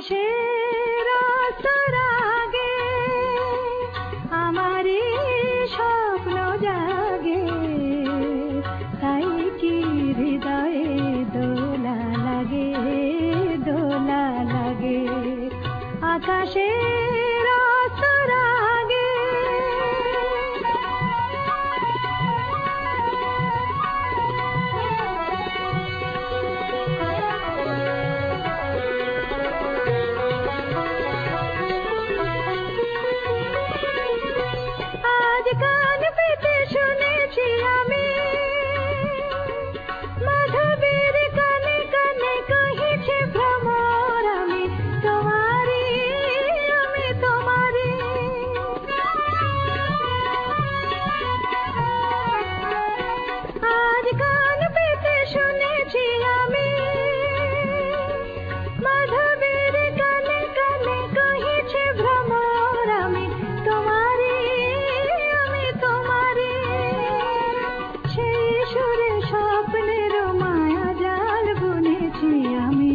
আকাশের রাগে আমারই স্বপ্ন জাগে, তাই কি হৃদয়ে দোলা লাগে, দোলা লাগে আকাশের রাগে। আজ কান পেতে শুনেছি আমি মাধবীর কানে কানে কহিছে ভ্রমর, আমি তোমারি, আমি তোমারি। আজ কান পেতে শুনেছি আমি মাধবীর কানে কানে কহিছে ভ্রমর, আমি তোমারি, আমি তোমারি। সেই সুরে স্বপ্নের মায়া জাল বুনেছি আমি,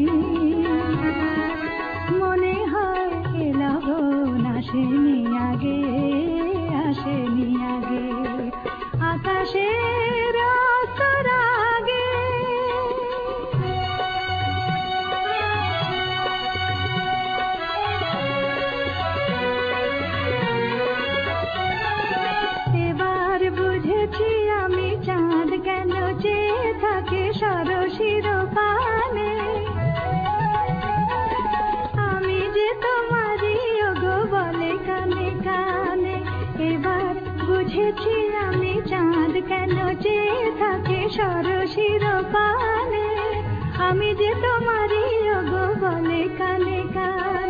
মনে হয় এ লগন আসেনি আগে, আসেনি আগে আকাশের রাগে। এবার বুঝেছি আমি চাঁদ কেন চেয়ে থাকে সরসির পানে, আমি যে তোমারই ওগো বলে কানে কানে। এবার বুঝেছি আমি চাঁদ কেন চেয়ে থাকে সরসির পানে, আমি যে তোমারই ওগো বলে কানে কানে।